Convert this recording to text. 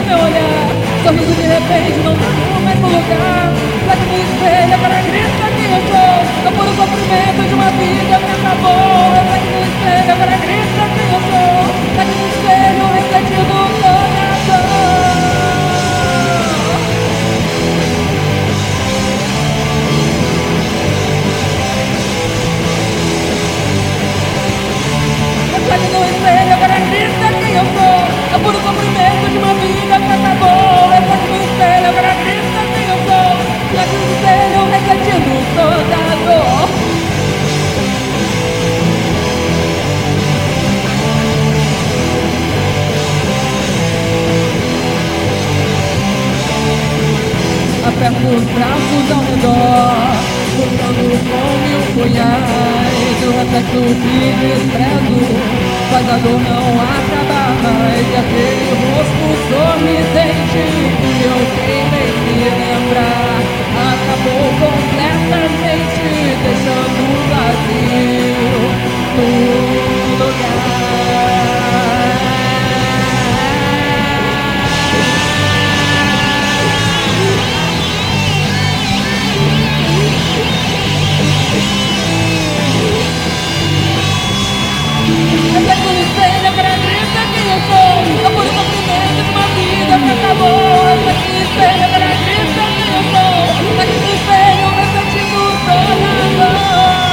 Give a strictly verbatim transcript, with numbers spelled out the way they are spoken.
meu olhar. Sorriso de repente, não tá no mesmo lugar. Reflete no espelho, agora grita quem eu sou. É puro sofrimento de uma vida que acabou. Reflete no espelho, agora grita quem eu sou. Reflete no espelho, refletindo o coração. Reflete no espelho, agora grita quem eu sou. É puro sofrimento de uma vida que acabou. Reflete no espelho, agora grita quem eu sou. Reflete no espelho, refletindo toda a dor. Aperto os braços ao redor, lutando com mil punhais. O reflexo que desprezo faz a dor não acabar mais. E aquele rosto sorridente que eu queimei me lembrar acabou completamente, deixando um vazio no lugar. Reflete no espelho, agora grita quem eu sou. É puro sofrimento de uma vida que acabou. Reflete no espelho, agora grita quem eu sou. Reflete no espelho, refletindo toda a dor.